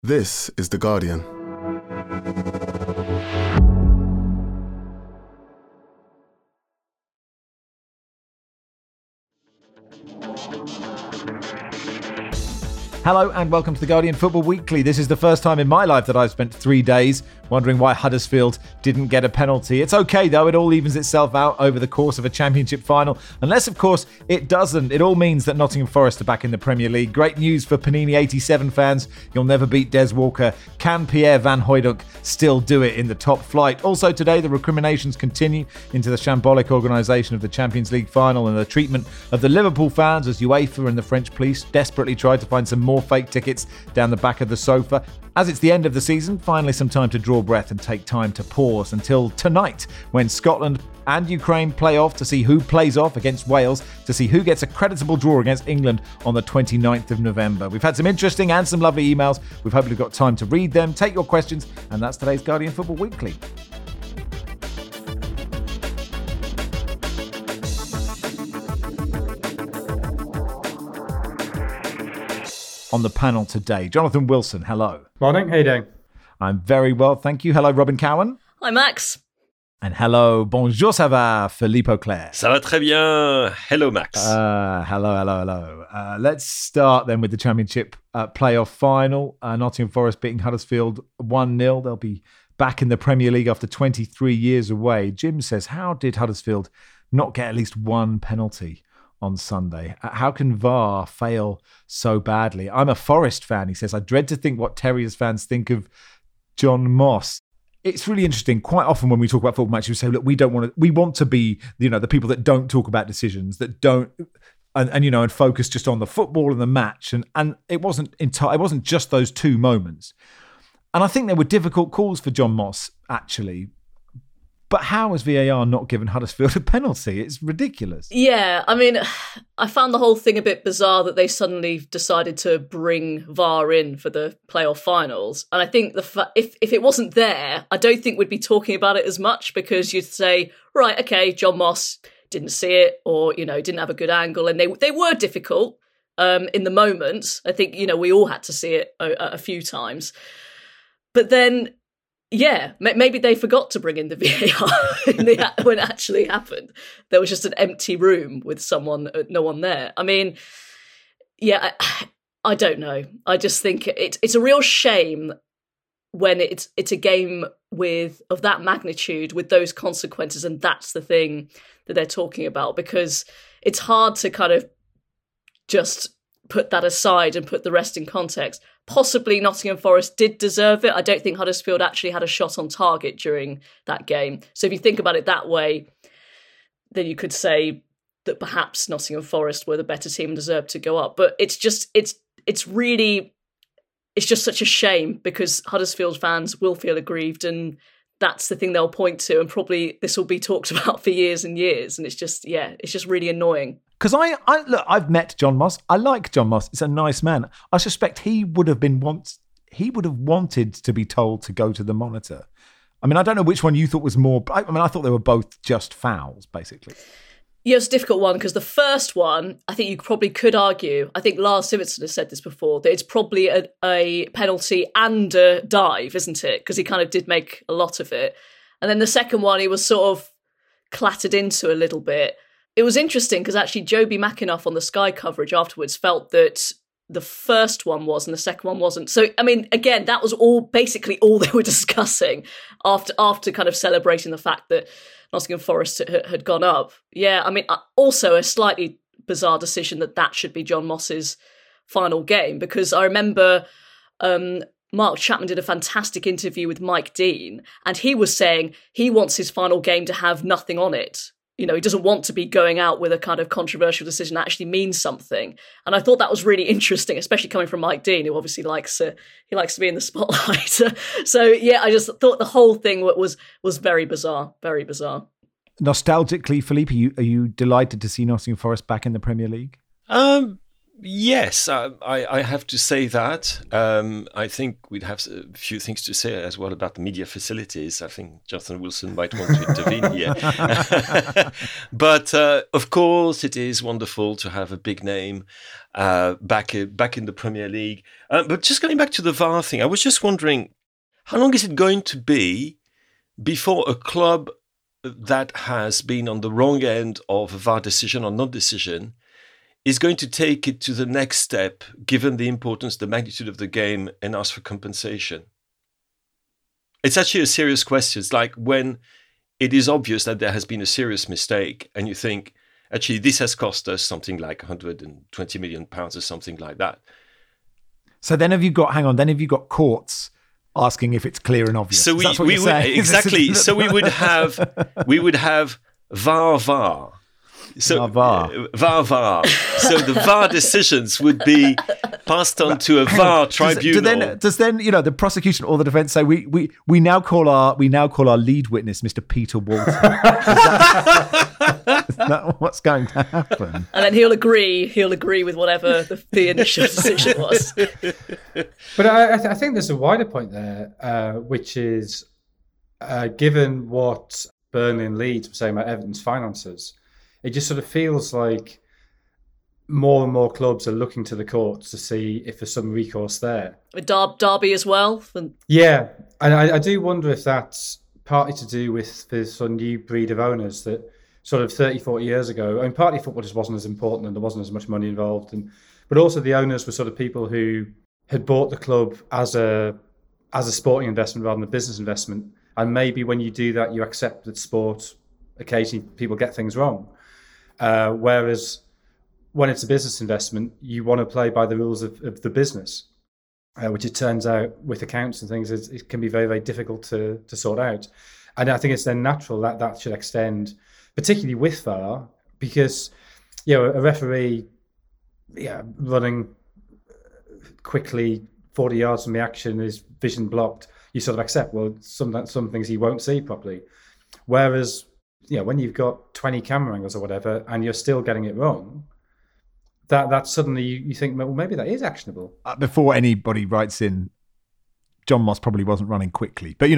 This is The Guardian. Hello and welcome to The Guardian Football Weekly. This is the first time in my life that I've spent 3 days wondering why Huddersfield didn't get a penalty. It's okay though, it all evens itself out over the course of a championship final. Unless of course it doesn't. It all means that Nottingham Forest are back in the Premier League. Great news for Panini 87 fans. You'll never beat Des Walker. Can Pierre Van Hooijdonk still do it in the top flight? Also today the recriminations continue into the shambolic organisation of the Champions League final and the treatment of the Liverpool fans as UEFA and the French police desperately tried to find some more fake tickets down the back of the sofa. As it's the end of the season, finally some time to draw breath and take time to pause until tonight when Scotland and Ukraine play off to see who plays off against Wales, to see who gets a creditable draw against England on the 29th of November. We've had some interesting and some lovely emails. We've hopefully got time to read them, take your questions, and that's today's Guardian Football Weekly. On the panel today, Jonathan Wilson, hello. Morning, how you doing? I'm very well, thank you. Hello, Robin Cowan. Hi, Max. And hello, bonjour, ça va, Philippe Auclair. Ça va très bien. Hello, Max. Hello. Let's start then with the Championship playoff final. Nottingham Forest beating Huddersfield 1-0. They'll be back in the Premier League after 23 years away. Jim says, how did Huddersfield not get at least one penalty on Sunday? How can VAR fail so badly? I'm a Forest fan, he says. I dread to think what Terriers fans think of John Moss. It's really interesting. Quite often when we talk about football matches, we say, look, we want to be, the people that don't talk about decisions, that don't, and focus just on the football and the match. And it wasn't just those two moments. And I think there were difficult calls for John Moss, actually. But how has VAR not given Huddersfield a penalty? It's ridiculous. Yeah, I mean, I found the whole thing a bit bizarre that they suddenly decided to bring VAR in for the playoff finals. And I think if it wasn't there, I don't think we'd be talking about it as much, because you'd say, right, okay, John Moss didn't see it, or, didn't have a good angle. And they were difficult in the moment. I think, we all had to see it a few times. But then, yeah, maybe they forgot to bring in the VAR when it actually happened. There was just an empty room with no one there. I mean, yeah, I don't know. I just think it's a real shame when it's a game of that magnitude, with those consequences, and that's the thing that they're talking about, because it's hard to kind of just put that aside and put the rest in context. Possibly Nottingham Forest did deserve it. I don't think Huddersfield actually had a shot on target during that game. So if you think about it that way, then you could say that perhaps Nottingham Forest were the better team and deserved to go up. But it's just such a shame, because Huddersfield fans will feel aggrieved, and that's the thing they'll point to, and probably this will be talked about for years and years. And it's just really annoying. Because I've met John Moss. I like John Moss. It's a nice man. I suspect he would have wanted to be told to go to the monitor. I mean, I don't know which one you thought was more. I thought they were both just fouls, basically. Yeah, it's a difficult one, because the first one, I think you probably could argue, I think Lars Sivertsen has said this before, that it's probably a penalty and a dive, isn't it? Because he kind of did make a lot of it. And then the second one, he was sort of clattered into a little bit. It was interesting because actually Joby McAnuff on the Sky coverage afterwards felt that the first one was and the second one wasn't. So, I mean, again, that was basically all they were discussing after kind of celebrating the fact that Nottingham Forest had gone up. Yeah, I mean, also a slightly bizarre decision that should be John Moss's final game, because I remember Mark Chapman did a fantastic interview with Mike Dean, and he was saying he wants his final game to have nothing on it. He doesn't want to be going out with a kind of controversial decision that actually means something. And I thought that was really interesting, especially coming from Mike Dean, who obviously likes to be in the spotlight. So, yeah, I just thought the whole thing was very bizarre, very bizarre. Nostalgically, Philippe, are you delighted to see Nottingham Forest back in the Premier League? Yes, I have to say that. I think we'd have a few things to say as well about the media facilities. I think Jonathan Wilson might want to intervene here. But of course, it is wonderful to have a big name back in the Premier League. But just going back to the VAR thing, I was just wondering, how long is it going to be before a club that has been on the wrong end of a VAR decision or non-decision is going to take it to the next step, given the importance, the magnitude of the game, and ask for compensation? It's actually a serious question. It's like when it is obvious that there has been a serious mistake, and you think, actually, this has cost us something like £120 million or something like that. So then have you got courts asking if it's clear and obvious? So we would exactly. So we would have VAR. So VAR. So the VAR decisions would be passed on to a VAR tribunal. Does then the prosecution or the defence say we now call our lead witness Mr. Peter Walton? Is that what's going to happen? And then he'll agree with whatever the initial decision was. But I think there's a wider point there, which is given what Burnley and Leeds were saying about Everton's finances, it just sort of feels like more and more clubs are looking to the courts to see if there's some recourse there. With Derby as well. Yeah, and I do wonder if that's partly to do with this sort of new breed of owners that sort of 30, 40 years ago, I mean, partly football just wasn't as important and there wasn't as much money involved, but also the owners were sort of people who had bought the club as a sporting investment rather than a business investment. And maybe when you do that, you accept that sport, occasionally people get things wrong. Whereas when it's a business investment, you want to play by the rules of the business, which it turns out with accounts and things, it can be very, very difficult to sort out. And I think it's then natural that should extend, particularly with VAR, because a referee running quickly 40 yards from the action is vision blocked. You sort of accept, well, some things he won't see properly. Whereas when you've got 20 camera angles or whatever, and you're still getting it wrong, that suddenly you think, well, maybe that is actionable. Before anybody writes in, John Moss probably wasn't running quickly, but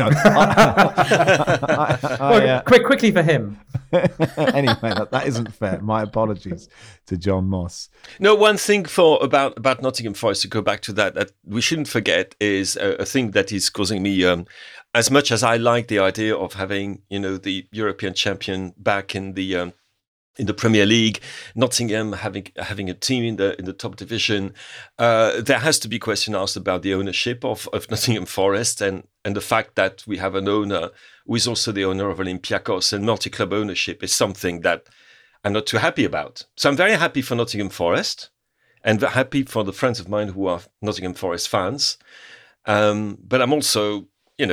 quickly for him. Anyway, that isn't fair. My apologies to John Moss. No, one thing about Nottingham Forest, to go back to that we shouldn't forget is a thing that is causing me, as much as I like the idea of having the European champion back in the Premier League, Nottingham having a team in the top division, there has to be question asked about the ownership of Nottingham Forest and the fact that we have an owner who is also the owner of Olympiacos, and multi-club ownership is something that I'm not too happy about. So I'm very happy for Nottingham Forest and very happy for the friends of mine who are Nottingham Forest fans. But I'm also,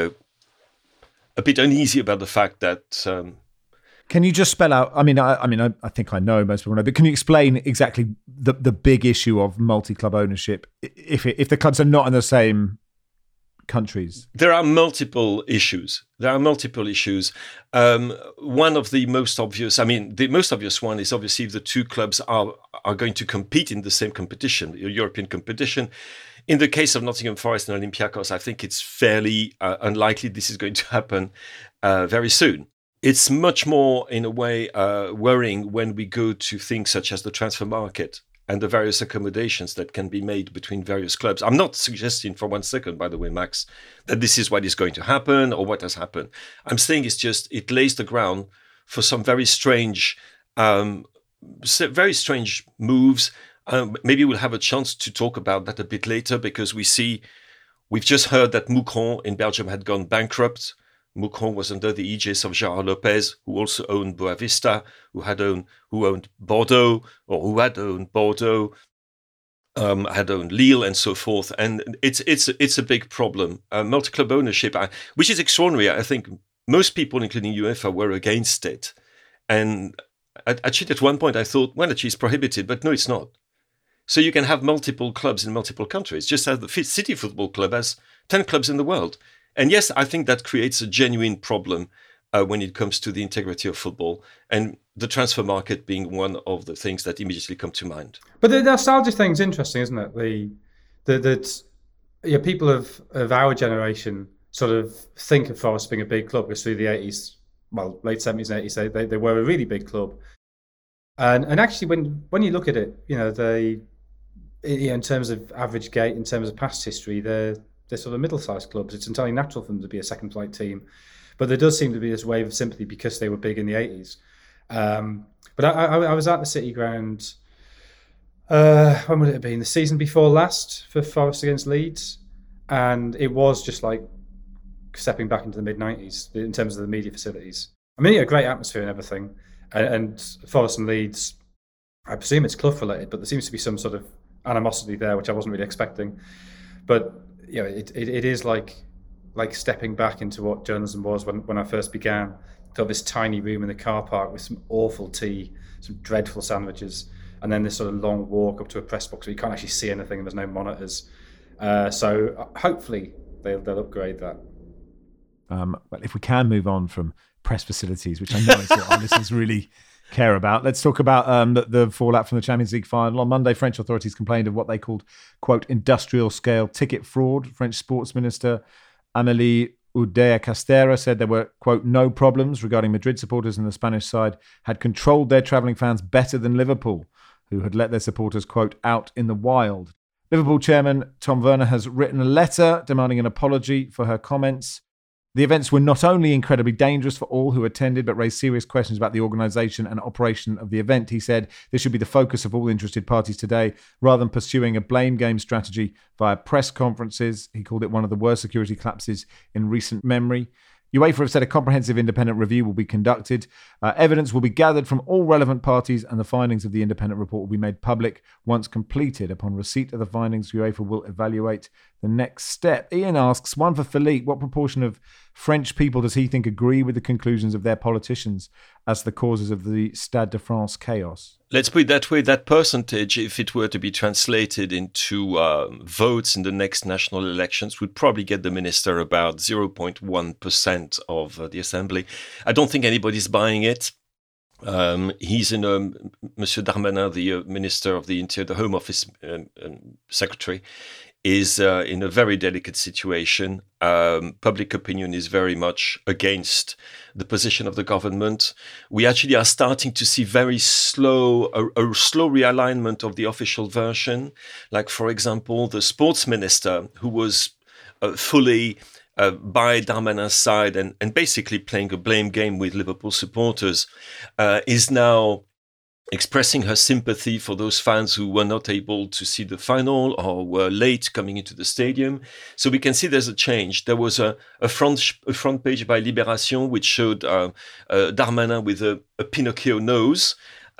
a bit uneasy about the fact that... Can you just spell out? I think I know most people know, but can you explain exactly the big issue of multi-club ownership if the clubs are not in the same countries? There are multiple issues. One of the most obvious, the most obvious one is obviously if the two clubs are going to compete in the same competition, European competition. In the case of Nottingham Forest and Olympiacos, I think it's fairly unlikely this is going to happen very soon. It's much more, in a way, worrying when we go to things such as the transfer market and the various accommodations that can be made between various clubs. I'm not suggesting for 1 second, by the way, Max, that this is what is going to happen or what has happened. I'm saying it lays the ground for some very strange moves. Maybe we'll have a chance to talk about that a bit later, because we've just heard that Moucron in Belgium had gone bankrupt. Moucron was under the aegis of Gerard Lopez, who also owned Boavista, who owned Bordeaux, had owned Lille, and so forth. And it's a big problem. Multi-club ownership, which is extraordinary. I think most people, including UEFA, were against it. And actually, at one point, I thought, well, actually, it's prohibited, but no, it's not. So you can have multiple clubs in multiple countries, just as the City Football Club has 10 clubs in the world. And yes, I think that creates a genuine problem when it comes to the integrity of football, and the transfer market being one of the things that immediately come to mind. But the nostalgia thing's interesting, isn't it? People of our generation sort of think of Forest being a big club because through the 80s, well, late 70s and 80s, they were a really big club. And actually, when you look at it, in terms of average gate, in terms of past history, they're sort of middle-sized clubs. It's entirely natural for them to be a second-flight team. But there does seem to be this wave of sympathy because they were big in the 80s. But I was at the City Ground, when would it have been? The season before last for Forest against Leeds. And it was just like stepping back into the mid-90s in terms of the media facilities. I mean, a great atmosphere and everything. And Forest and Leeds, I presume it's Clough related, but there seems to be some sort of animosity there, which I wasn't really expecting. But it is like stepping back into what journalism was when I first began. Got this tiny room in the car park with some awful tea, some dreadful sandwiches, and then this sort of long walk up to a press box where you can't actually see anything and there's no monitors. So hopefully they'll upgrade that. But if we can move on from press facilities, which I know is what our listeners really care about, let's talk about the fallout from the Champions League final. On Monday, French authorities complained of what they called, quote, industrial-scale ticket fraud. French sports minister Amélie Oudéa-Castéra said there were, quote, no problems regarding Madrid supporters, and the Spanish side had controlled their travelling fans better than Liverpool, who had let their supporters, quote, out in the wild. Liverpool chairman Tom Werner has written a letter demanding an apology for her comments. The events were not only incredibly dangerous for all who attended, but raised serious questions about the organisation and operation of the event. He said this should be the focus of all interested parties today, rather than pursuing a blame game strategy via press conferences. He called it one of the worst security collapses in recent memory. UEFA have said a comprehensive independent review will be conducted. Evidence will be gathered from all relevant parties, and the findings of the independent report will be made public once completed. Upon receipt of the findings, UEFA will evaluate the next step. Ian asks, one for Philippe, what proportion of French people does he think agree with the conclusions of their politicians as the causes of the Stade de France chaos? Let's put it that way, that percentage, if it were to be translated into votes in the next national elections, would probably get the minister about 0.1% of the assembly. I don't think anybody's buying it. He's in Monsieur Darmanin, the Minister of the Interior, the Home Office Secretary, is in a very delicate situation. Public opinion is very much against the position of the government. We actually are starting to see a slow realignment of the official version. Like, for example, the sports minister, who was fully by Darmanin's side and basically playing a blame game with Liverpool supporters, is now expressing her sympathy for those fans who were not able to see the final or were late coming into the stadium. So we can see there's a change. There was a front page by Libération which showed Darmanin with a Pinocchio nose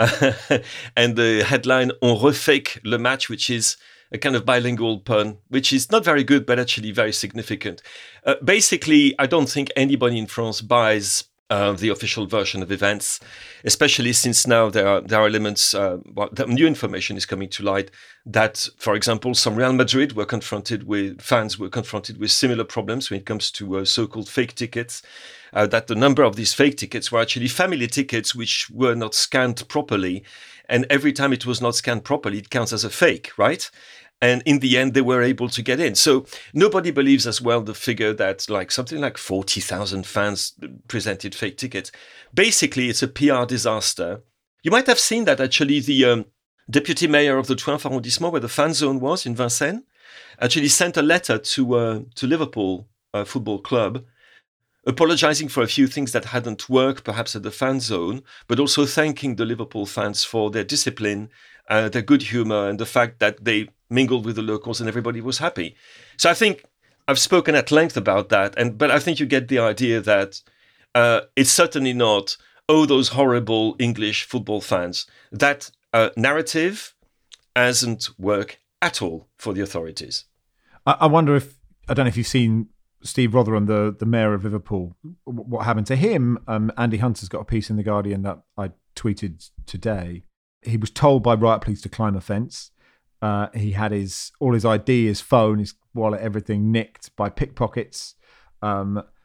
and the headline "On refake le match," which is a kind of bilingual pun, which is not very good, but actually very significant. Basically, I don't think anybody in France buys the official version of events, especially since now there are elements, new information is coming to light that, for example, some Real Madrid fans were confronted with similar problems when it comes to so-called fake tickets, that the number of these fake tickets were actually family tickets which were not scanned properly. And every time it was not scanned properly, it counts as a fake, right? And in the end, they were able to get in. So nobody believes as well the figure that something like 40,000 fans presented fake tickets. Basically, it's a PR disaster. You might have seen that actually the deputy mayor of the 12th arrondissement, where the fan zone was in Vincennes, actually sent a letter to Liverpool Football Club, apologizing for a few things that hadn't worked, perhaps at the fan zone, but also thanking the Liverpool fans for their discipline, their good humor, and the fact that they mingled with the locals and everybody was happy. So I think I've spoken at length about that, but I think you get the idea that it's certainly not, those horrible English football fans. That narrative hasn't worked at all for the authorities. I wonder I don't know if you've seen Steve Rotherham, the mayor of Liverpool, what happened to him. Andy Hunter's got a piece in The Guardian that I tweeted today. He was told by riot police to climb a fence. He had all his ID, his phone, his wallet, everything nicked by pickpockets.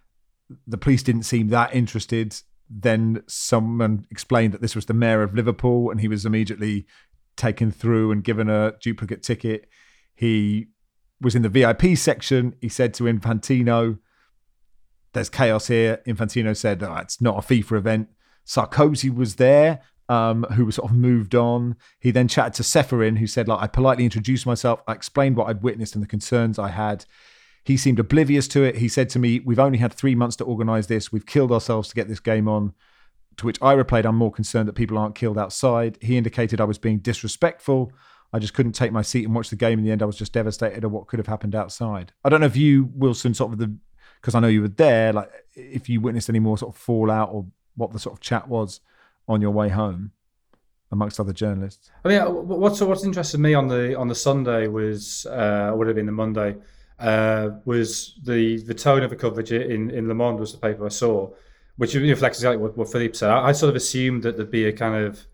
the police didn't seem that interested. Then someone explained that this was the mayor of Liverpool, and he was immediately taken through and given a duplicate ticket. He was in the VIP section. He said to Infantino, "There's chaos here." Infantino said, "Oh, it's not a FIFA event." Sarkozy was there, who was sort of moved on. He then chatted to Ceferin, who said, "I politely introduced myself. I explained what I'd witnessed and the concerns I had." He seemed oblivious to it. He said to me, "We've only had 3 months to organise this. We've killed ourselves to get this game on." To which I replied, "I'm more concerned that people aren't killed outside." He indicated I was being disrespectful. I just couldn't take my seat and watch the game. In the end, I was just devastated at what could have happened outside. I don't know if you, Wilson, because I know you were there, if you witnessed any more sort of fallout or what the sort of chat was on your way home amongst other journalists. I mean, what's interested me on the Sunday was, would have been the Monday, was the tone of the coverage in Le Monde was the paper I saw, which reflects exactly what Philippe said. I sort of assumed that there'd be a kind of,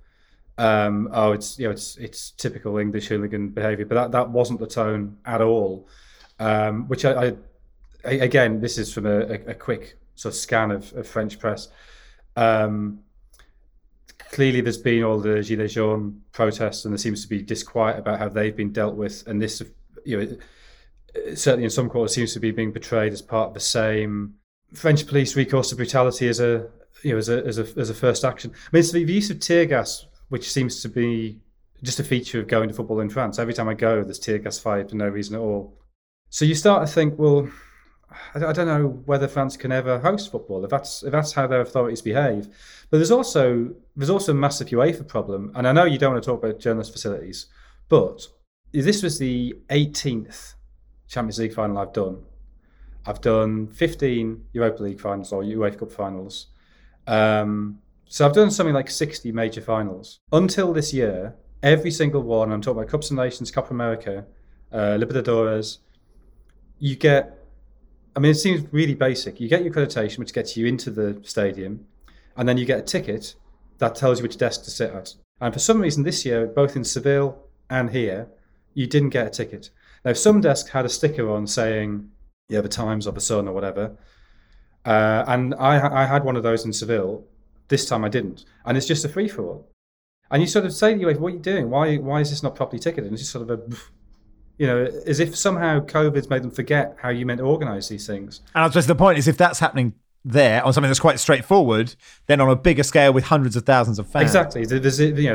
it's typical English hooligan behaviour, but that wasn't the tone at all. Which I again, this is from a quick sort of scan of French press. Clearly, there's been all the Gilets jaunes protests, and there seems to be disquiet about how they've been dealt with, and this, certainly in some quarters, seems to be being portrayed as part of the same French police recourse to brutality as a first action. I mean, it's the use of tear gas, which seems to be just a feature of going to football in France. Every time I go, there's tear gas fired for no reason at all. So you start to think, well, I don't know whether France can ever host football if that's how their authorities behave. But there's also a massive UEFA problem, and I know you don't want to talk about journalist facilities, but this was the 18th Champions League final I've done. I've done 15 Europa League finals or UEFA Cup finals. So I've done something like 60 major finals. Until this year, every single one, I'm talking about Cups of Nations, Copa America, Libertadores, you get, I mean, it seems really basic. You get your accreditation, which gets you into the stadium, and then you get a ticket that tells you which desk to sit at. And for some reason this year, both in Seville and here, you didn't get a ticket. Now, some desks had a sticker on saying, the Times or the Sun or whatever. And I had one of those in Seville. This time I didn't. And it's just a free-for-all. And you sort of say to you, what are you doing? Why is this not properly ticketed? And it's just sort of as if somehow COVID's made them forget how you meant to organise these things. And I suppose the point is, if that's happening there on something that's quite straightforward, then on a bigger scale with hundreds of thousands of fans. Exactly. There's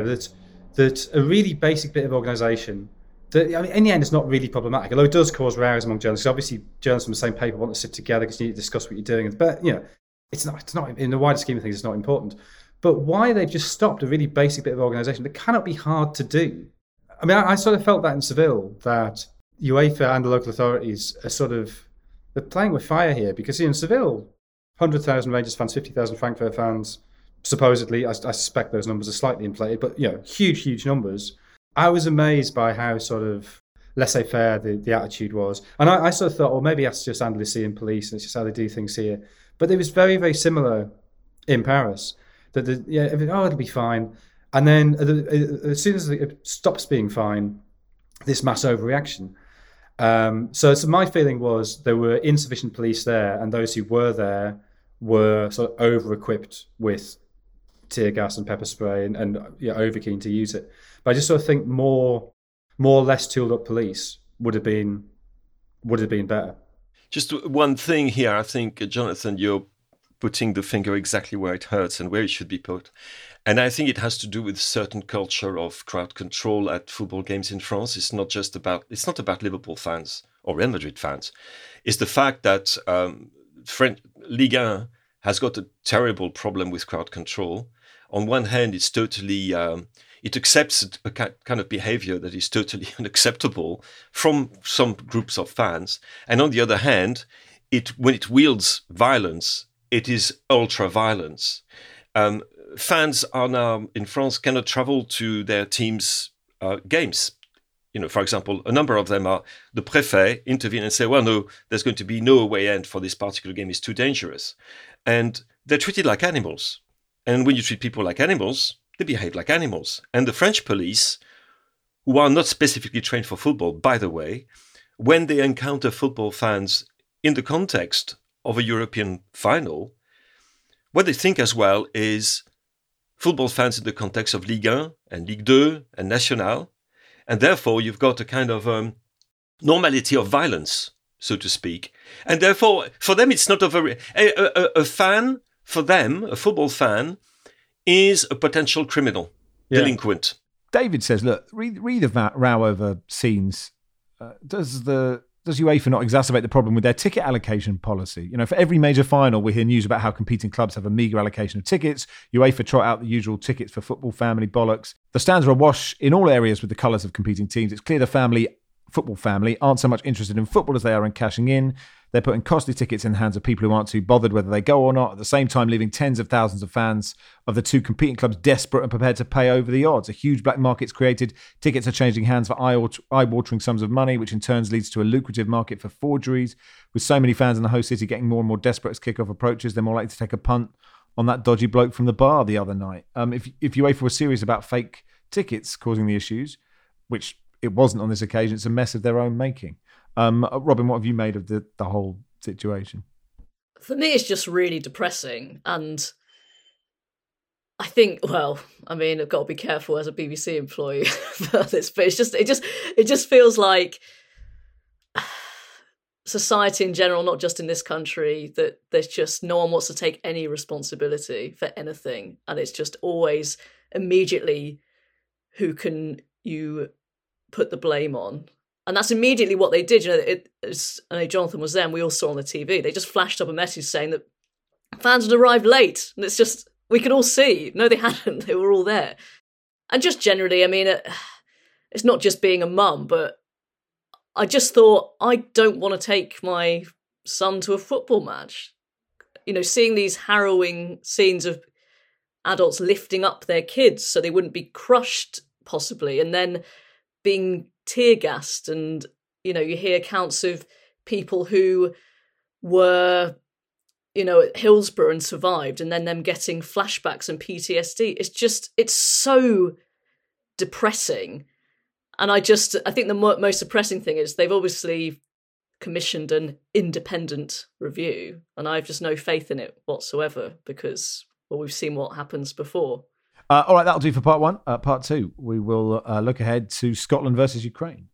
that a really basic bit of organisation that, I mean, in the end, it's not really problematic, although it does cause rows among journalists. Obviously, journalists from the same paper want to sit together because you need to discuss what you're doing. But it's not in the wider scheme of things, it's not important. But why they've just stopped a really basic bit of organisation that cannot be hard to do. I mean, I sort of felt that in Seville, that UEFA and the local authorities are they're playing with fire here, because in Seville, 100,000 Rangers fans, 50,000 Frankfurt fans, supposedly, I suspect those numbers are slightly inflated, but huge numbers. I was amazed by how sort of laissez-faire the attitude was. And I sort of thought, well, maybe that's just Andalusian police and it's just how they do things here. But it was very, very similar in Paris. That it'll be fine. And then as soon as it stops being fine, this mass overreaction. So my feeling was there were insufficient police there, and those who were there were sort of over-equipped with tear gas and pepper spray and over keen to use it. But I just sort of think more less tooled up police would have been better. Just one thing here, I think, Jonathan, you're putting the finger exactly where it hurts and where it should be put. And I think it has to do with a certain culture of crowd control at football games in France. It's not about Liverpool fans or Real Madrid fans. It's the fact that French Ligue 1 has got a terrible problem with crowd control. On one hand, it's totally, it accepts a kind of behavior that is totally unacceptable from some groups of fans. And on the other hand, when it wields violence, it is ultra-violence. Fans are now in France cannot travel to their team's games. For example, a number of them the préfet intervene and say, well, no, there's going to be no away end for this particular game. It's too dangerous. And they're treated like animals. And when you treat people like animals, they behave like animals. And the French police, who are not specifically trained for football, by the way, when they encounter football fans in the context of a European final, what they think as well is football fans in the context of Ligue 1 and Ligue 2 and National. And therefore, you've got a kind of normality of violence, so to speak. And therefore, for them, it's not a fan, for them, a football fan, is a potential criminal, delinquent. David says, look, read the row over scenes. Does UEFA not exacerbate the problem with their ticket allocation policy? You know, for every major final, we hear news about how competing clubs have a meagre allocation of tickets. UEFA trot out the usual tickets for football family bollocks. The stands are awash in all areas with the colours of competing teams. It's clear the football family aren't so much interested in football as they are in cashing in. They're putting costly tickets in the hands of people who aren't too bothered whether they go or not, at the same time leaving tens of thousands of fans of the two competing clubs desperate and prepared to pay over the odds. A huge black market's created. Tickets are changing hands for eye-watering sums of money, which in turn leads to a lucrative market for forgeries. With so many fans in the host city getting more and more desperate as kickoff approaches, they're more likely to take a punt on that dodgy bloke from the bar the other night. If UEFA were serious about fake tickets causing the issues, which it wasn't on this occasion, it's a mess of their own making. Robin, what have you made of the whole situation? For me, it's just really depressing. And I think, well, I mean, I've got to be careful as a BBC employee for this, but it just feels like society in general, not just in this country, that there's just no one wants to take any responsibility for anything. And it's just always immediately who can you put the blame on. And that's immediately what they did. You know, I know Jonathan was there and we all saw on the TV. They just flashed up a message saying that fans had arrived late. And it's just, we could all see. No, they hadn't. They were all there. And just generally, I mean, it's not just being a mum, but I just thought, I don't want to take my son to a football match. You know, seeing these harrowing scenes of adults lifting up their kids so they wouldn't be crushed, possibly, and then being tear gassed, and you know, you hear accounts of people who were, you know, at Hillsborough and survived, and then them getting flashbacks and PTSD. It's so depressing. And I think the most depressing thing is they've obviously commissioned an independent review, and I have just no faith in it whatsoever because, well, we've seen what happens before. All right, that'll do for part one. Part two, we will look ahead to Scotland versus Ukraine.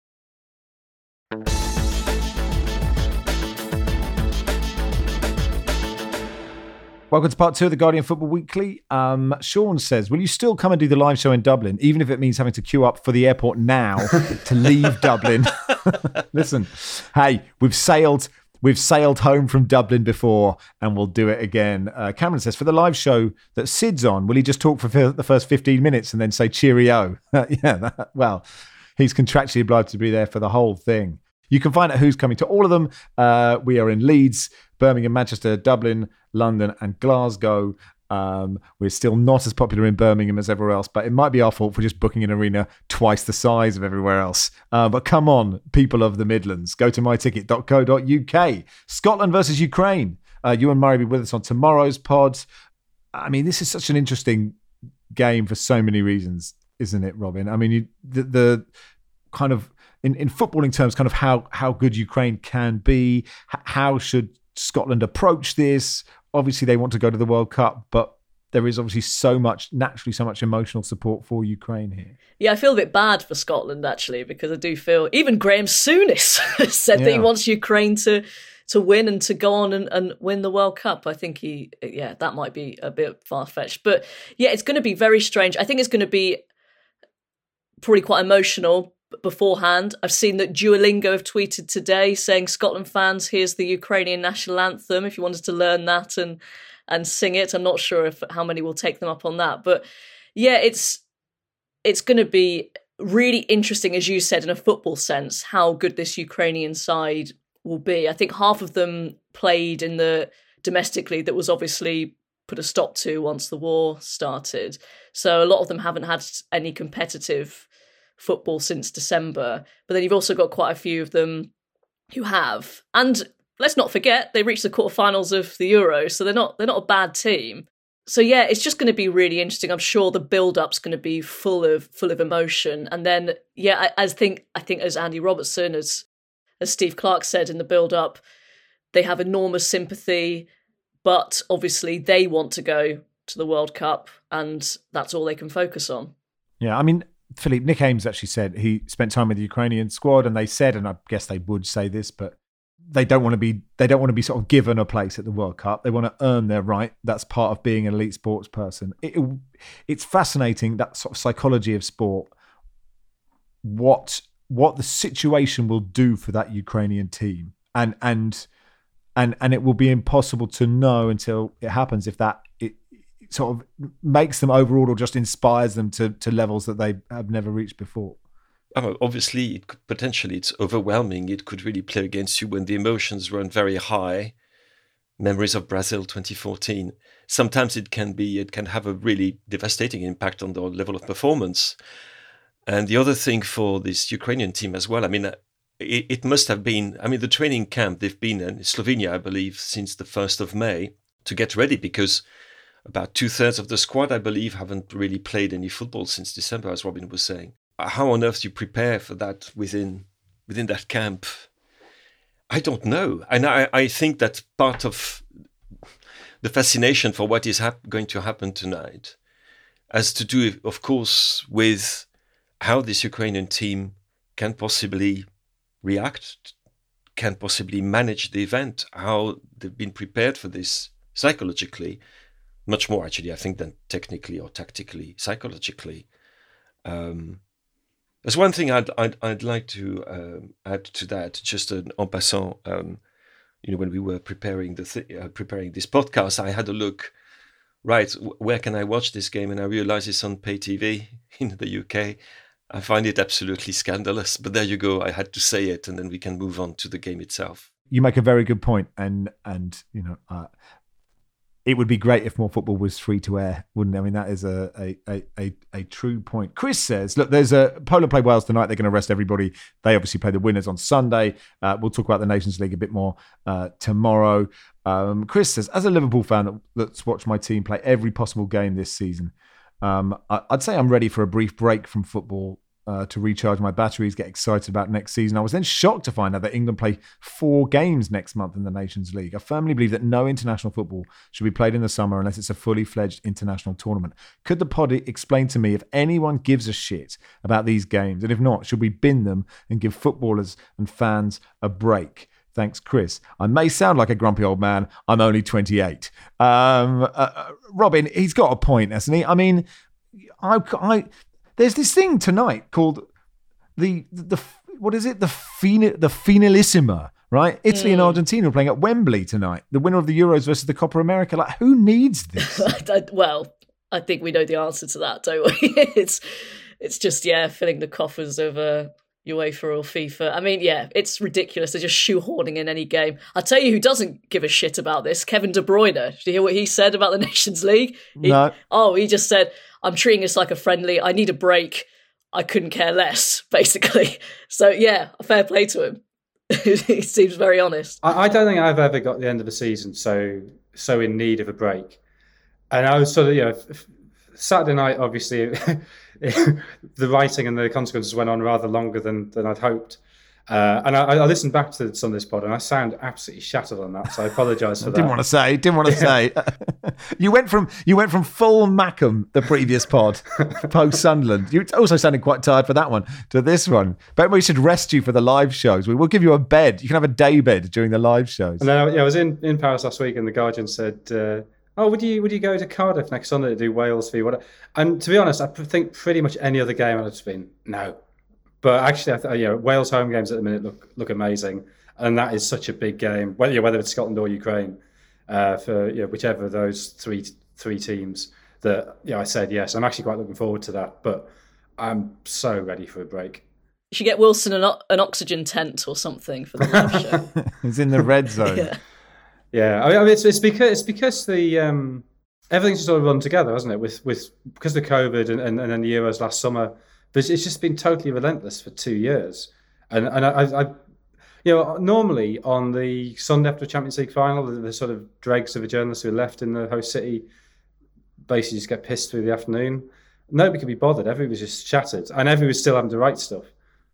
Welcome to part two of the Guardian Football Weekly. Sean says, will you still come and do the live show in Dublin, even if it means having to queue up for the airport now to leave Dublin? Listen, hey, we've sailed home from Dublin before and we'll do it again. Cameron says, for the live show that Sid's on, will he just talk for the first 15 minutes and then say cheerio? Well, he's contractually obliged to be there for the whole thing. You can find out who's coming to all of them. We are in Leeds, Birmingham, Manchester, Dublin, London and Glasgow. We're still not as popular in Birmingham as everywhere else, but it might be our fault for just booking an arena twice the size of everywhere else. But come on, people of the Midlands, go to myticket.co.uk. Scotland versus Ukraine. Ewan Murray will be with us on tomorrow's pod. I mean, this is such an interesting game for so many reasons, isn't it, Robin? I mean, the kind of, in footballing terms, kind of how good Ukraine can be. How should Scotland approach this? Obviously, they want to go to the World Cup, but there is obviously naturally so much emotional support for Ukraine here. Yeah, I feel a bit bad for Scotland, actually, because I do feel, even Graham Souness said that he wants Ukraine to win and to go on and win the World Cup. I think that might be a bit far-fetched. But yeah, it's going to be very strange. I think it's going to be probably quite emotional beforehand. I've seen that Duolingo have tweeted today saying, Scotland fans, here's the Ukrainian national anthem if you wanted to learn that and sing it. I'm not sure how many will take them up on that. But yeah, it's going to be really interesting, as you said, in a football sense, how good this Ukrainian side will be. I think half of them played in the domestic league that was obviously put a stop to once the war started. So a lot of them haven't had any competitive football since December. But then you've also got quite a few of them who have. And let's not forget, they reached the quarterfinals of the Euro, so they're not a bad team. So yeah, it's just going to be really interesting. I'm sure the build-up's going to be full of emotion. And then yeah, I think as Andy Robertson, as Steve Clarke said in the build-up, They have enormous sympathy, but obviously they want to go to the World Cup, and that's all they can focus on. Yeah, I mean, Philippe, Nick Ames actually said he spent time with the Ukrainian squad, and they said, and I guess they would say this, but they don't want to be sort of given a place at the World Cup. They want to earn their right. That's part of being an elite sports person. It's fascinating, that sort of psychology of sport. What the situation will do for that Ukrainian team, and it will be impossible to know until it happens if that it sort of makes them overall or just inspires them to levels that they have never reached before. Obviously, it's overwhelming. It could really play against you when the emotions run very high. Memories of Brazil 2014. Sometimes it can have a really devastating impact on the level of performance. And the other thing for this Ukrainian team as well, I mean, it must have been, I mean, the training camp, they've been in Slovenia, I believe, since the 1st of May to get ready, because about 2/3 of the squad, I believe, haven't really played any football since December, as Robin was saying. How on earth do you prepare for that within that camp? I don't know. And I think that part of the fascination for what is going to happen tonight has to do, of course, with how this Ukrainian team can possibly react, can possibly manage the event, how they've been prepared for this psychologically, much more actually, I think, than technically or tactically, psychologically. There's one thing I'd like to add to that, just en passant. When we were preparing preparing this podcast, I had a look. Right, where can I watch this game? And I realized it's on pay TV in the UK. I find it absolutely scandalous, but there you go. I had to say it, and then we can move on to the game itself. You make a very good point, and it would be great if more football was free to air, wouldn't it? I mean, that is a true point. Chris says, look, there's a Poland play Wales tonight. They're going to rest everybody. They obviously play the winners on Sunday. We'll talk about the Nations League a bit more tomorrow. Chris says, as a Liverpool fan that's watched my team play every possible game this season, I'd say I'm ready for a brief break from football to recharge my batteries, get excited about next season. I was then shocked to find out that England play 4 games next month in the Nations League. I firmly believe that no international football should be played in the summer unless it's a fully fledged international tournament. Could the pod explain to me if anyone gives a shit about these games? And if not, should we bin them and give footballers and fans a break? Thanks, Chris. I may sound like a grumpy old man. I'm only 28. Robin, he's got a point, hasn't he? I mean, there's this thing tonight called the what is it? The Finalissima, right? Italy and Argentina are playing at Wembley tonight. The winner of the Euros versus the Copa America. Like, who needs this? Well, I think we know the answer to that, don't we? It's just filling the coffers of UEFA or FIFA. I mean, it's ridiculous. They're just shoehorning in any game. I'll tell you who doesn't give a shit about this, Kevin De Bruyne. Did you hear what he said about the Nations League? No. He just said, I'm treating this like a friendly. I need a break. I couldn't care less, basically. So, fair play to him. He seems very honest. I don't think I've ever got the end of the season so in need of a break. And I was sort of, Saturday night, obviously, the writing and the consequences went on rather longer than I'd hoped. And I listened back to some of this pod and I sound absolutely shattered on that, so I apologise for that. Didn't want to say. You went from full Mackham, the previous pod, post Sunderland. You also sounded quite tired for that one, to this one. But we should rest you for the live shows. We will give you a bed. You can have a day bed during the live shows. And then I was in Paris last week and the Guardian said, would you go to Cardiff next Sunday to do Wales v whatever? And to be honest, I think pretty much any other game I'd have been no. But actually, Wales home games at the minute look amazing, and that is such a big game. Whether it's Scotland or Ukraine, for whichever of those three teams. That I said yes. I'm actually quite looking forward to that. But I'm so ready for a break. You should get Wilson an oxygen tent or something for the live show. He's in the red zone. Yeah. I mean, it's because the everything's sort of run together, hasn't it? With because of COVID and then the Euros last summer. But it's just been totally relentless for 2 years. And I normally on the Sunday after the Champions League final, the sort of dregs of the journalists who are left in the host city basically just get pissed through the afternoon. Nobody could be bothered. Everybody was just shattered. And everybody was still having to write stuff.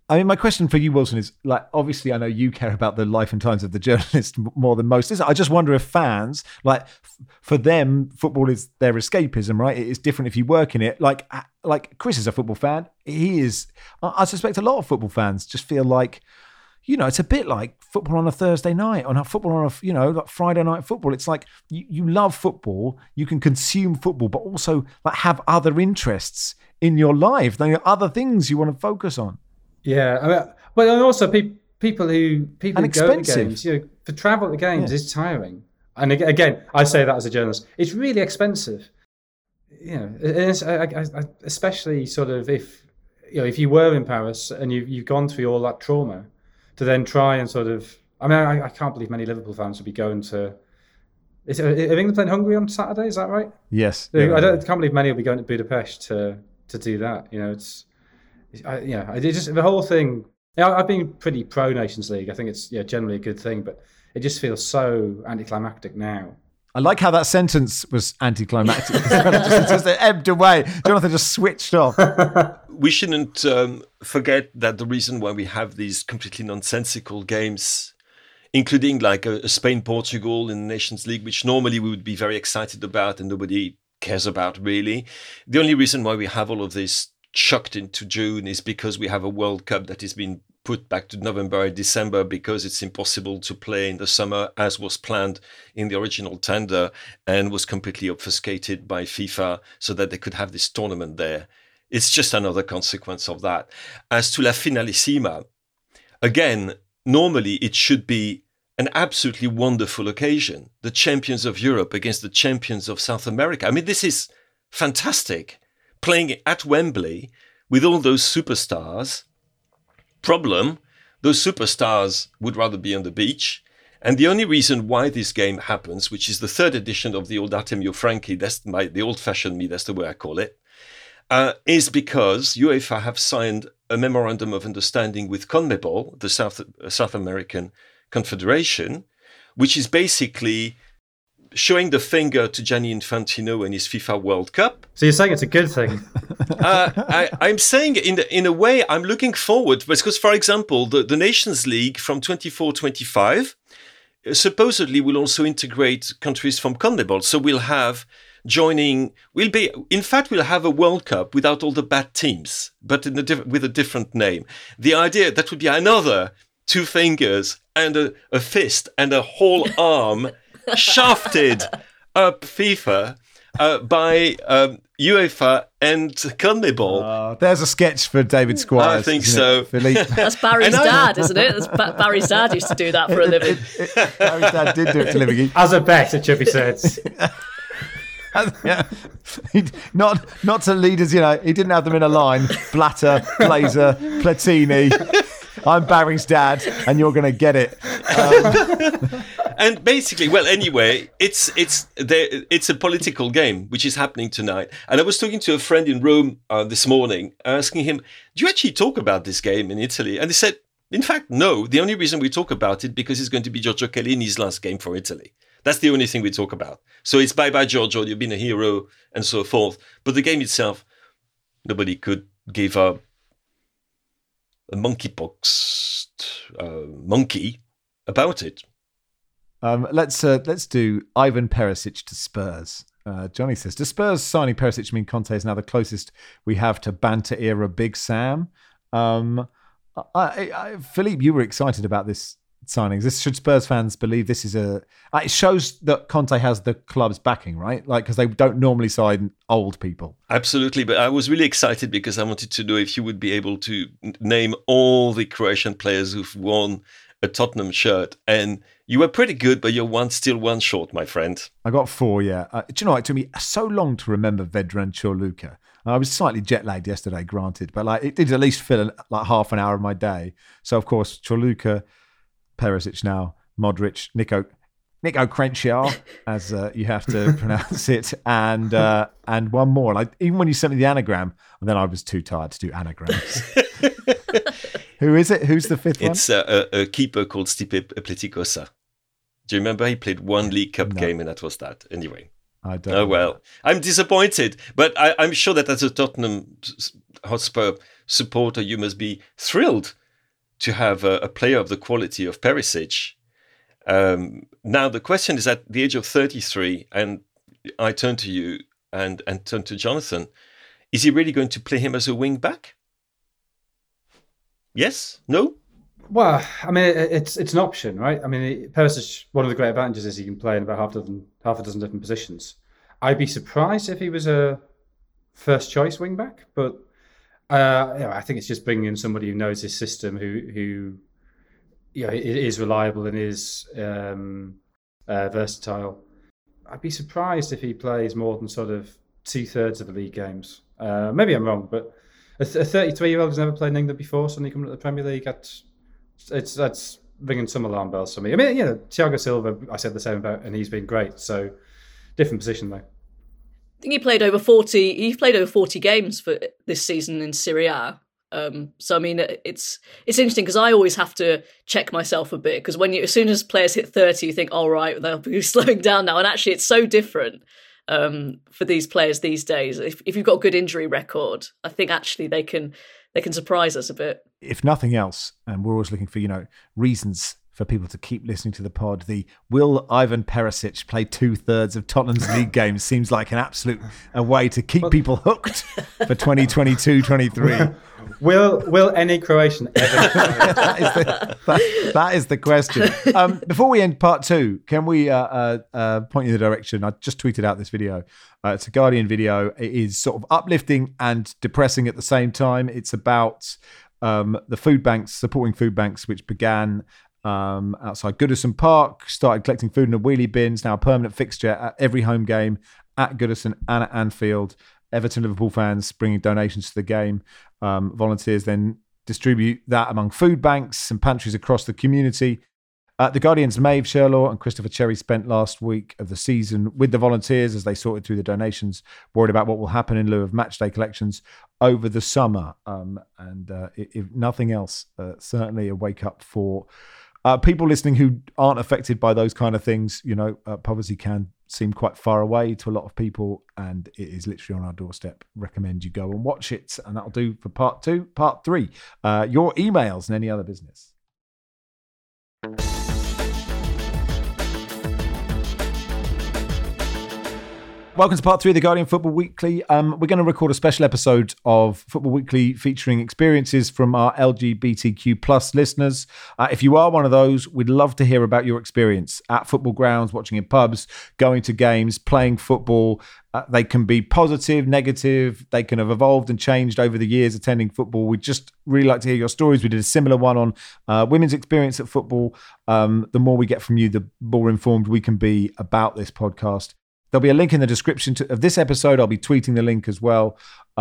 I mean, my question for you, Wilson, is like, obviously, I know you care about the life and times of the journalist more than most. I just wonder if fans, like, for them, football is their escapism, right? It's different if you work in it. Like Chris is a football fan. He is. I suspect a lot of football fans just feel like, you know, it's a bit like football on a Thursday night, on a football on a, you know, like Friday night football. It's like you love football, you can consume football, but also like have other interests in your life. There are other things you want to focus on. Yeah, I mean, well, and also people who go to games, you know, to travel to games is tiring. And again, I say that as a journalist, it's really expensive. You know, it's, especially sort of if you were in Paris and you've gone through all that trauma, to then try and sort of, I mean, I can't believe many Liverpool fans would be going to. Are England playing Hungary on Saturday? Is that right? Yes. I can't believe many will be going to Budapest to do that. You know, it's just the whole thing. You know, I've been pretty pro Nations League. I think it's generally a good thing, but it just feels so anticlimactic now. I like how that sentence was anticlimactic. It just ebbed away. Jonathan just switched off. We shouldn't forget that the reason why we have these completely nonsensical games, including like a Spain-Portugal in the Nations League, which normally we would be very excited about and nobody cares about really. The only reason why we have all of this chucked into June is because we have a World Cup that has been put back to November and December because it's impossible to play in the summer as was planned in the original tender and was completely obfuscated by FIFA so that they could have this tournament there. It's just another consequence of that. As to La Finalissima, again, normally it should be an absolutely wonderful occasion. The champions of Europe against the champions of South America. I mean, this is fantastic. Playing at Wembley with all those superstars. Problem, those superstars would rather be on the beach. And the only reason why this game happens, which is the third edition of the old Artemio Franchi, that's the old-fashioned me, that's the way I call it, is because UEFA have signed a memorandum of understanding with CONMEBOL, the South American Confederation, which is basically showing the finger to Gianni Infantino and his FIFA World Cup. So you're saying it's a good thing? I'm saying in a way I'm looking forward because, for example, the Nations League from 24-25 supposedly will also integrate countries from CONMEBOL. So we'll have we'll have a World Cup without all the bad teams, but with a different name. The idea that would be another two fingers and a fist and a whole arm shafted up FIFA by UEFA and CONMEBOL. There's a sketch for David Squires. I think so. That's Barry's dad, isn't it? Barry's dad used to do that for a living. Barry's dad did do it for a living. As a bet, it should be said. Yeah. Not to leaders, you know, he didn't have them in a line. Blatter, Glazer, Platini. I'm Barry's dad, and you're going to get it. And basically, well, anyway, it's a political game which is happening tonight. And I was talking to a friend in Rome this morning, asking him, "Do you actually talk about this game in Italy?" And he said, "In fact, no. The only reason we talk about it because it's going to be Giorgio Chiellini's last game for Italy. That's the only thing we talk about. So it's bye-bye, Giorgio. You've been a hero, and so forth. But the game itself, nobody could give a monkeypox monkey about it." Let's do Ivan Perisic to Spurs. Johnny says, does Spurs signing Perisic mean Conte is now the closest we have to banter era Big Sam? Philippe, you were excited about this signing. Should Spurs fans believe this is it shows that Conte has the club's backing, right? Like, because they don't normally sign old people. Absolutely, but I was really excited because I wanted to know if you would be able to name all the Croatian players who've worn a Tottenham shirt, and you were pretty good, but you're still one short, my friend. I got 4, yeah. Do you know what? It took me so long to remember Vedran Čorluka. I was slightly jet lagged yesterday, granted, but like it did at least fill like half an hour of my day. So of course, Čorluka, Perisic now, Modric, Nico Crenshaw, as you have to pronounce it, and one more. Like even when you sent me the anagram, and then I was too tired to do anagrams. Who is it? Who's the fifth one? It's a keeper called Stipe Pletikosa. Do you remember he played one League Cup game and that was that? Anyway. I don't. Oh, well. I'm disappointed. But I'm sure that as a Tottenham Hotspur supporter, you must be thrilled to have a player of the quality of Perisic. Now the question is, at the age of 33, and I turn to you and turn to Jonathan, is he really going to play him as a wing back? Yes? No? Well, I mean, it's an option, right? I mean, Perisic, one of the great advantages is he can play in about half a dozen different positions. I'd be surprised if he was a first choice wing back, but I think it's just bringing in somebody who knows his system, who is reliable and is versatile. I'd be surprised if he plays more than sort of 2/3 of the league games. Maybe I'm wrong, but a 33-year-old who's never played in England before, suddenly coming to the Premier League, that's ringing some alarm bells for me. I mean, Thiago Silva, I said the same about, and he's been great. So different position though. I think he played over 40. He played over 40 games for this season in Serie A. So I mean, it's interesting because I always have to check myself a bit, because as soon as players hit 30, you think, all right, they'll be slowing down now. And actually, it's so different for these players these days. If you've got a good injury record, I think actually they can surprise us a bit. If nothing else, and we're always looking for reasons for people to keep listening to the pod, the will Ivan Perisic play 2/3 of Tottenham's league games seems like an absolute way to keep people hooked for 2022-23. Will any Croatian ever? that is the question. Before we end part 2, can we point you in the direction? I just tweeted out this video. It's a Guardian video. It is sort of uplifting and depressing at the same time. It's about the food banks, supporting food banks, which began outside Goodison Park, started collecting food in the wheelie bins, now a permanent fixture at every home game at Goodison and at Anfield. Everton, Liverpool fans bringing donations to the game. Volunteers then distribute that among food banks and pantries across the community. The Guardian's Maeve Sherlaw and Christopher Cherry spent last week of the season with the volunteers as they sorted through the donations, worried about what will happen in lieu of matchday collections over the summer. If nothing else, certainly a wake up for people listening who aren't affected by those kind of things. Poverty can seem quite far away to a lot of people, and it is literally on our doorstep. Recommend you go and watch it, and that'll do for part 2. Part 3, your emails and any other business. Welcome to part 3 of the Guardian Football Weekly. We're going to record a special episode of Football Weekly featuring experiences from our LGBTQ plus listeners. If you are one of those, we'd love to hear about your experience at football grounds, watching in pubs, going to games, playing football. They can be positive, negative. They can have evolved and changed over the years attending football. We'd just really like to hear your stories. We did a similar one on women's experience at football. The more we get from you, the more informed we can be about this podcast. There'll be a link in the description of this episode. I'll be tweeting the link as well.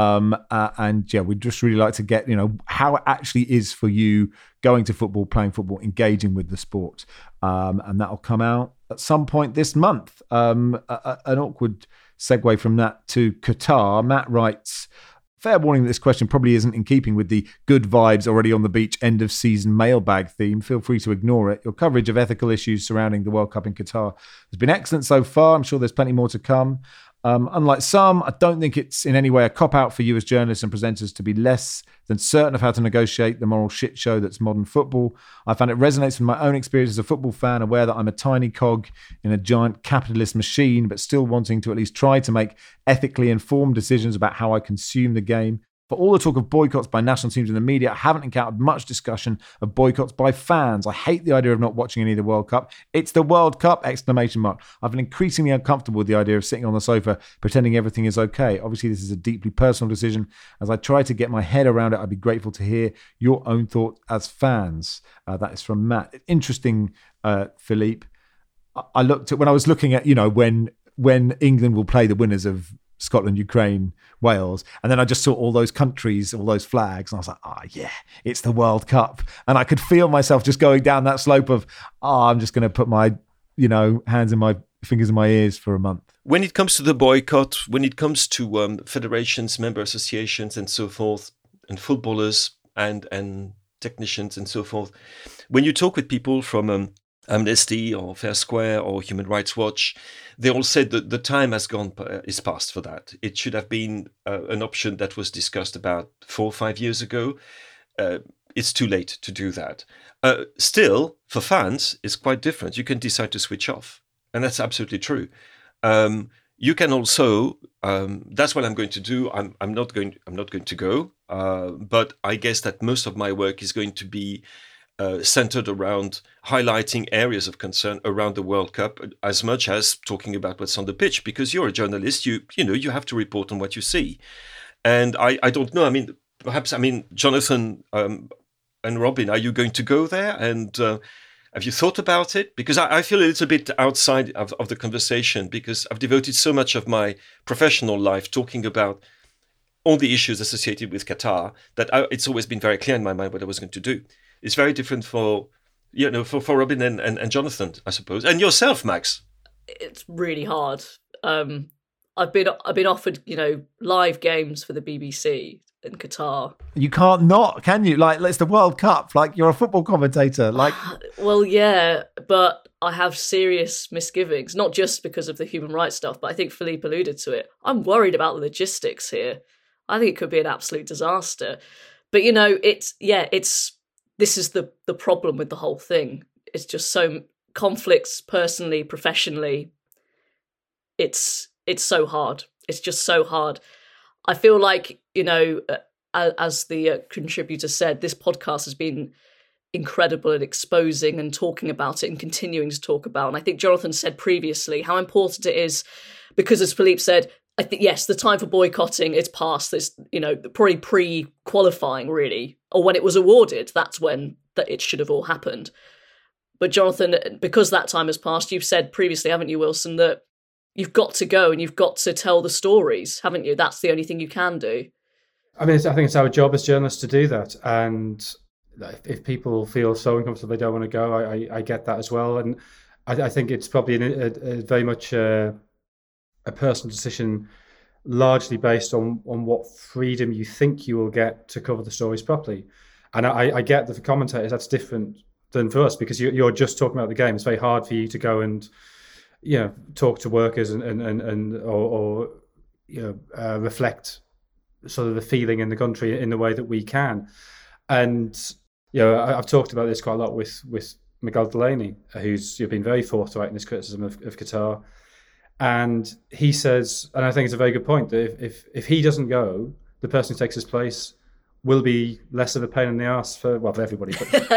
We'd just really like to get, how it actually is for you going to football, playing football, engaging with the sport. And that'll come out at some point this month. An awkward segue from that to Qatar. Matt writes, fair warning that this question probably isn't in keeping with the good vibes already on the beach end of season mailbag theme. Feel free to ignore it. Your coverage of ethical issues surrounding the World Cup in Qatar has been excellent so far. I'm sure there's plenty more to come. Unlike some, I don't think it's in any way a cop-out for you as journalists and presenters to be less than certain of how to negotiate the moral shit show that's modern football. I found it resonates with my own experience as a football fan, aware that I'm a tiny cog in a giant capitalist machine, but still wanting to at least try to make ethically informed decisions about how I consume the game. For all the talk of boycotts by national teams in the media, I haven't encountered much discussion of boycotts by fans. I hate the idea of not watching any of the World Cup. It's the World Cup! I've been increasingly uncomfortable with the idea of sitting on the sofa pretending everything is okay. Obviously, this is a deeply personal decision. As I try to get my head around it, I'd be grateful to hear your own thoughts as fans. That is from Matt. Interesting, Philippe. I looked at when I was looking at, when England will play the winners of Scotland, Ukraine, Wales, and then I just saw all those countries, all those flags, and I was like, it's the World Cup. And I could feel myself just going down that slope of, I'm just going to put my, hands in my fingers in my ears for a month. When it comes to the boycott, when it comes to federations, member associations, and so forth, and footballers and technicians and so forth, when you talk with people from Amnesty or Fair Square or Human Rights Watch, they all said that the time is past for that. It should have been an option that was discussed about 4 or 5 years ago. it's too late to do that. Still, for fans, it's quite different. You can decide to switch off, and that's absolutely true. You can also. That's what I'm going to do. I'm not going to go. But I guess that most of my work is going to be centered around highlighting areas of concern around the World Cup, as much as talking about what's on the pitch. Because you're a journalist, you have to report on what you see. And I don't know. I mean, perhaps. I mean, Jonathan and Robin, are you going to go there? And have you thought about it? Because I feel a little bit outside of the conversation, because I've devoted so much of my professional life talking about all the issues associated with Qatar that it's always been very clear in my mind what I was going to do. It's very different for Robin and Jonathan, I suppose, and yourself, Max. It's really hard. I've been offered, live games for the BBC in Qatar. You can't not, can you? Like, it's the World Cup. Like, you're a football commentator. Like, well, yeah, but I have serious misgivings, not just because of the human rights stuff, but I think Philippe alluded to it. I'm worried about the logistics here. I think it could be an absolute disaster. But this is the problem with the whole thing. It's just so conflicts personally, professionally. It's so hard. It's just so hard. I feel like, as the contributor said, this podcast has been incredible at exposing and talking about it and continuing to talk about. And I think Jonathan said previously how important it is, because as Philippe said, I think, yes, the time for boycotting is past. This, probably pre-qualifying, really, or when it was awarded, that's when that it should have all happened. But Jonathan, because that time has passed, you've said previously, haven't you, Wilson, that you've got to go and you've got to tell the stories, haven't you? That's the only thing you can do. I mean, I think it's our job as journalists to do that. And if people feel so uncomfortable they don't want to go, I get that as well. And I think it's probably a very much a personal decision, largely based on what freedom you think you will get to cover the stories properly. And I get that for commentators, that's different than for us, because you're just talking about the game. It's very hard for you to go and talk to workers or reflect sort of the feeling in the country in the way that we can. And I've talked about this quite a lot with Miguel Delaney, who's been very forthright in his criticism of Qatar. And he says, and I think it's a very good point, that if he doesn't go, the person who takes his place will be less of a pain in the arse for everybody, but for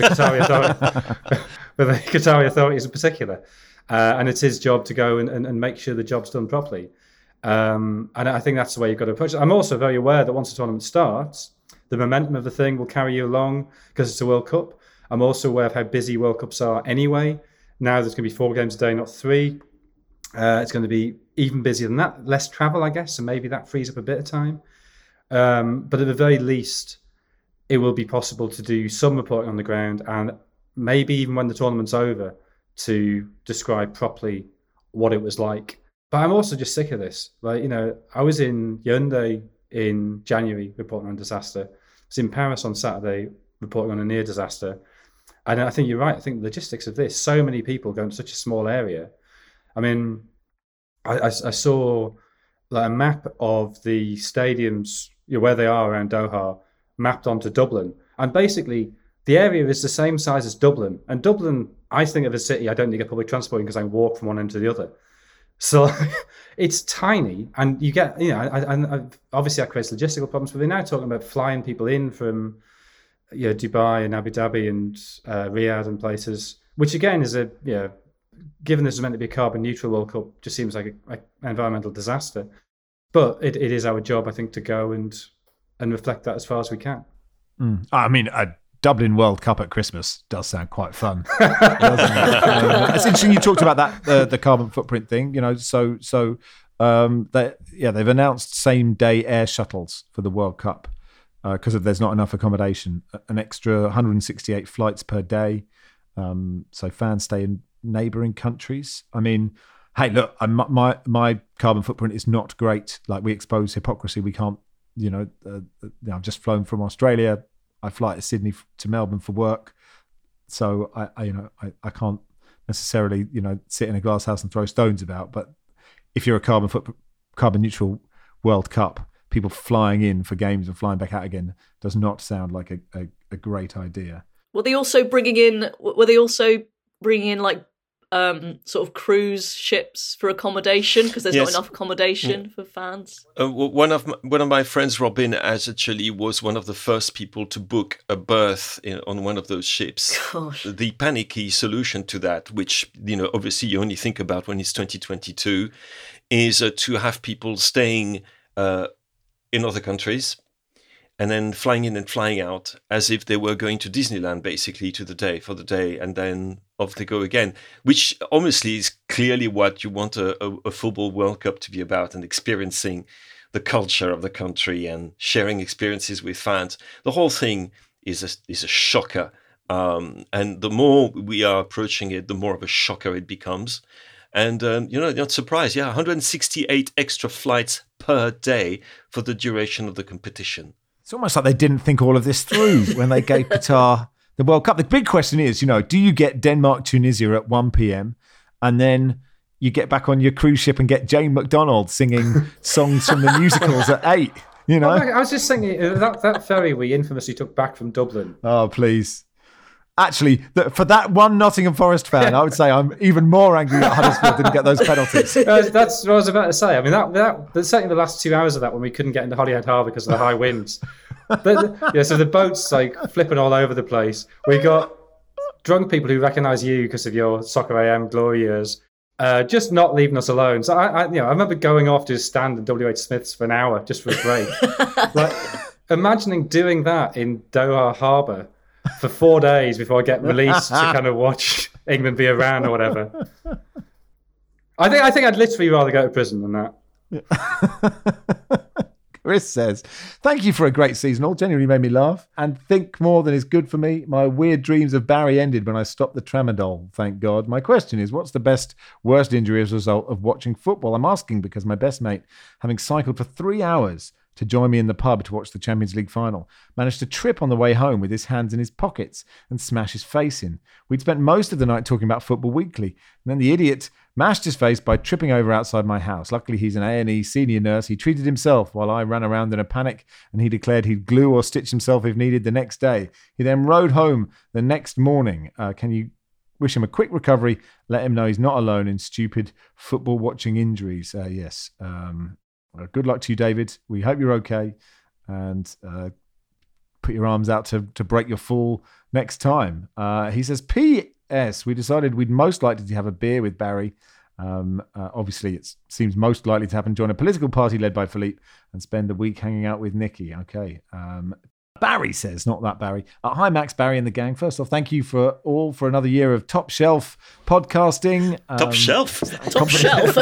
the Qatari authorities in particular. And it's his job to go and make sure the job's done properly. And I think that's the way you've got to approach it. I'm also very aware that once the tournament starts, the momentum of the thing will carry you along because it's a World Cup. I'm also aware of how busy World Cups are anyway. Now there's going to be 4 games a day, not 3. It's going to be even busier than that. Less travel, I guess, so maybe that frees up a bit of time. But at the very least, it will be possible to do some reporting on the ground, and maybe even when the tournament's over, to describe properly what it was like. But I'm also just sick of this. I was in Yaoundé in January reporting on disaster. I was in Paris on Saturday reporting on a near disaster. And I think you're right. I think the logistics of this, so many people going to such a small area. I mean, I saw a map of the stadiums, where they are around Doha, mapped onto Dublin. And basically, the area is the same size as Dublin. And Dublin, I think of a city, I don't need to get public transport because I can walk from one end to the other. So it's tiny. And you get, obviously that creates logistical problems, but they're now talking about flying people in from Dubai and Abu Dhabi and Riyadh and places, which again is given this is meant to be a carbon neutral World Cup, just seems like an environmental disaster. But it is our job, I think, to go and reflect that as far as we can. I mean, a Dublin World Cup at Christmas does sound quite fun. It's interesting you talked about that, the carbon footprint thing. They've announced same day air shuttles for the World Cup because there's not enough accommodation. An extra 168 flights per day, so fans stay in neighbouring countries. I mean, hey, look, my carbon footprint is not great. Like, we expose hypocrisy. We can't, I've just flown from Australia. I fly to Sydney to Melbourne for work, so I can't necessarily sit in a glass house and throw stones about. But if you're a carbon neutral World Cup, people flying in for games and flying back out again does not sound like a great idea. Were they also bringing in like sort of cruise ships for accommodation, because there's not enough accommodation for fans? One of my friends, Robin, was one of the first people to book a berth on one of those ships. Gosh. The panicky solution to that, which obviously you only think about when it's 2022, is to have people staying in other countries and then flying in and flying out as if they were going to Disneyland, basically, for the day, and then off they go again, which honestly is clearly what you want a football World Cup to be about, and experiencing the culture of the country and sharing experiences with fans. The whole thing is a shocker. And the more we are approaching it, the more of a shocker it becomes. And, not surprised. 168 extra flights per day for the duration of the competition. It's almost like they didn't think all of this through when they gave Qatar the World Cup. The big question is, do you get Denmark-Tunisia at 1 p.m. and then you get back on your cruise ship and get Jane McDonald singing songs from the musicals at 8, I was just thinking, that ferry we infamously took back from Dublin. Oh, please. Actually, for that one Nottingham Forest fan, I would say I'm even more angry that Huddersfield didn't get those penalties. That's what I was about to say. I mean, that certainly the last 2 hours of that, when we couldn't get into Holyhead Harbour because of the high winds. So the boat's like flipping all over the place. We got drunk people who recognise you because of your Soccer AM glory years, just not leaving us alone. So I remember going off to stand in WH Smith's for an hour just for a break. Like, imagining doing that in Doha Harbour for 4 days before I get released to kind of watch England be around or whatever. I think I'd literally rather go to prison than that. Chris says, thank you for a great season. All genuinely made me laugh and think more than is good for me. My weird dreams of Barry ended when I stopped the tramadol, thank God. My question is, what's the worst injury as a result of watching football? I'm asking because my best mate, having cycled for 3 hours to join me in the pub to watch the Champions League final, managed to trip on the way home with his hands in his pockets and smash his face in. We'd spent most of the night talking about Football Weekly, and then the idiot mashed his face by tripping over outside my house. Luckily, he's an A&E senior nurse. He treated himself while I ran around in a panic, and he declared he'd glue or stitch himself if needed the next day. He then rode home the next morning. Can you wish him a quick recovery? Let him know he's not alone in stupid football-watching injuries. Yes. Good luck to you, David. We hope you're okay, and put your arms out to break your fall next time. He says, P.S. We decided we'd most likely to have a beer with Barry. Obviously, it seems most likely to happen. Join a political party led by Philippe and spend the week hanging out with Nikki. Okay. Barry says, not that Barry. Hi, Max, Barry, and the gang. First off, thank you for another year of top shelf podcasting. Top shelf? Top shelf.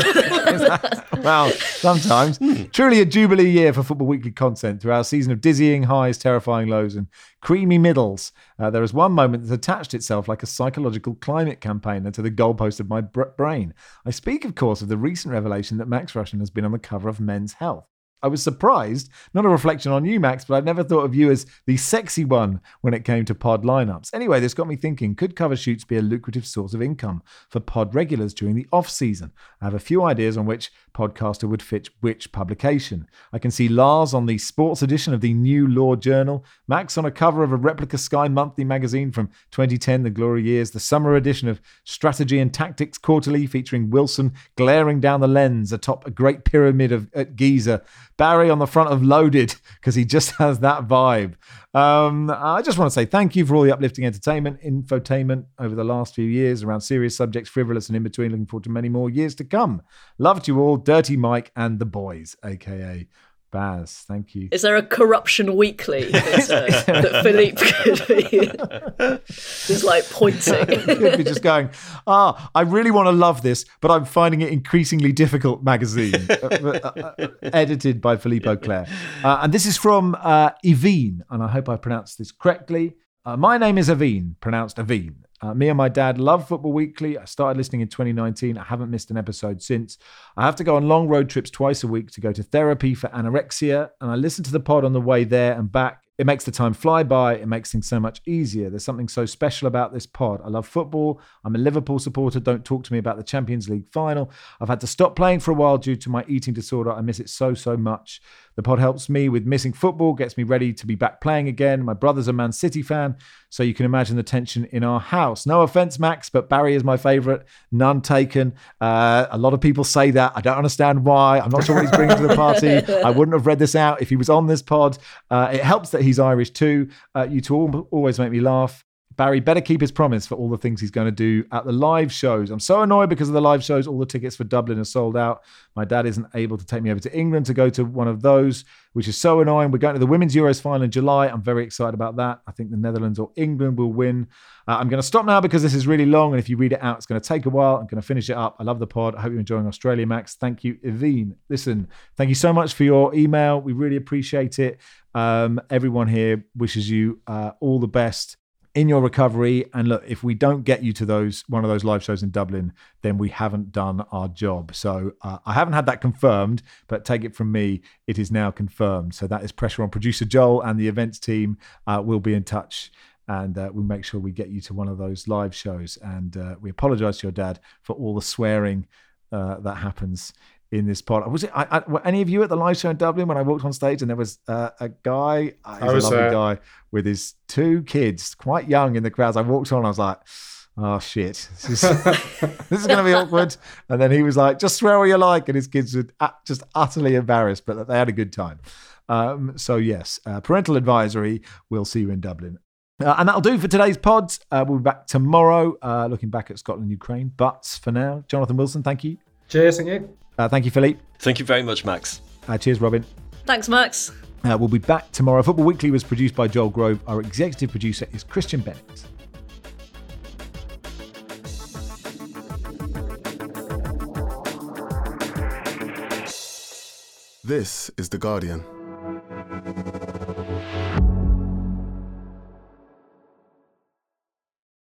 Well, sometimes. Truly a jubilee year for Football Weekly content through our season of dizzying highs, terrifying lows, and creamy middles. There is one moment that attached itself like a psychological climate campaigner to the goalpost of my brain. I speak, of course, of the recent revelation that Max Rushden has been on the cover of Men's Health. I was surprised, not a reflection on you, Max, but I'd never thought of you as the sexy one when it came to pod lineups. Anyway, this got me thinking, could cover shoots be a lucrative source of income for pod regulars during the off-season? I have a few ideas on which podcaster would fit which publication. I can see Lars on the sports edition of the New Law Journal, Max on a cover of a replica Sky Monthly magazine from 2010, the glory years, the summer edition of Strategy and Tactics Quarterly featuring Wilson glaring down the lens atop a great pyramid at Giza, Barry on the front of Loaded, because he just has that vibe. I just want to say thank you for all the uplifting entertainment, infotainment over the last few years around serious subjects, frivolous and in between. Looking forward to many more years to come. Love to you all, Dirty Mike and the boys, a.k.a. Baz. Thank you. Is there a corruption weekly that Philippe could be just like pointing? Could be just going, I really want to love this, but I'm finding it increasingly difficult magazine. Edited by Philippe Auclair. And this is from Evine, and I hope I pronounced this correctly. My name is Evine, pronounced Evine. Me and my dad love Football Weekly. I started listening in 2019. I haven't missed an episode since. I have to go on long road trips twice a week to go to therapy for anorexia, and I listen to the pod on the way there and back. It makes the time fly by. It makes things so much easier. There's something so special about this pod. I love football. I'm a Liverpool supporter. Don't talk to me about the Champions League final. I've had to stop playing for a while due to my eating disorder. I miss it so, so much. The pod helps me with missing football, gets me ready to be back playing again. My brother's a Man City fan, so you can imagine the tension in our house. No offense, Max, but Barry is my favourite. None taken. A lot of people say that. I don't understand why. I'm not sure what he's bringing to the party. I wouldn't have read this out if he was on this pod. It helps that he's Irish too. You two always make me laugh. Barry better keep his promise for all the things he's going to do at the live shows. I'm so annoyed because of the live shows. All the tickets for Dublin are sold out. My dad isn't able to take me over to England to go to one of those, which is so annoying. We're going to the Women's Euros final in July. I'm very excited about that. I think the Netherlands or England will win. I'm going to stop now because this is really long, and if you read it out, it's going to take a while. I'm going to finish it up. I love the pod. I hope you're enjoying Australia, Max. Thank you, Evine. Listen, thank you so much for your email. We really appreciate it. Everyone here wishes you all the best in your recovery. And look, if we don't get you to one of those live shows in Dublin, then we haven't done our job. So I haven't had that confirmed, but take it from me, it is now confirmed. So that is pressure on producer Joel, and the events team will be in touch, and we'll make sure we get you to one of those live shows. And we apologize to your dad for all the swearing that happens in this pod. Was it were any of you at the live show in Dublin when I walked on stage and there was a guy, he's a lovely guy with his 2 kids, quite young, in the crowds. I walked on, I was like, oh shit, this is going to be awkward. And then he was like, just swear all you like. And his kids were just utterly embarrassed, but they had a good time. So yes, parental advisory. We'll see you in Dublin. And that'll do for today's pod. We'll be back tomorrow, looking back at Scotland, Ukraine. But for now, Jonathan Wilson, thank you. Cheers, thank you. Thank you, Philippe. Thank you very much, Max. Cheers, Robin. Thanks, Max. We'll be back tomorrow. Football Weekly was produced by Joel Grove. Our executive producer is Christian Bennett. This is The Guardian.